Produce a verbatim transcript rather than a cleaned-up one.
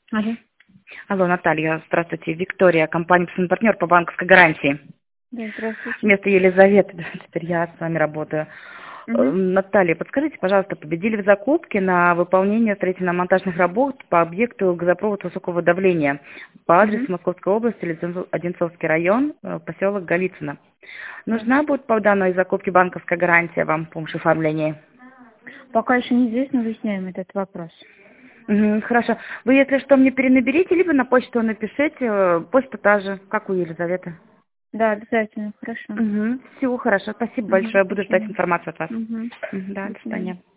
Алло. Алло, Наталья, здравствуйте. Виктория, компания «Псин партнер» по банковской гарантии. Да, здравствуйте. Вместо Елизаветы, да, теперь я с вами работаю. Э, Угу. Наталья, подскажите, пожалуйста, победили в закупке на выполнение строительно-монтажных работ по объекту газопровод высокого давления по Угу. адресу Московской области, Леденцов- Одинцовский район, э, поселок Голицыно. Да. Нужна будет по данной закупке банковская гарантия вам в помощь оформления? Пока еще неизвестно, выясняем этот вопрос. Мгм, хорошо. Вы, если что, мне перенаберите, либо на почту напишите. э, Почта та же, как у Елизаветы. Да, обязательно. Хорошо. Угу. Всего хорошо. Спасибо Угу. большое. До Буду ждать свидания. информацию от вас. Угу. Мгм, да, До до свидания. свидания.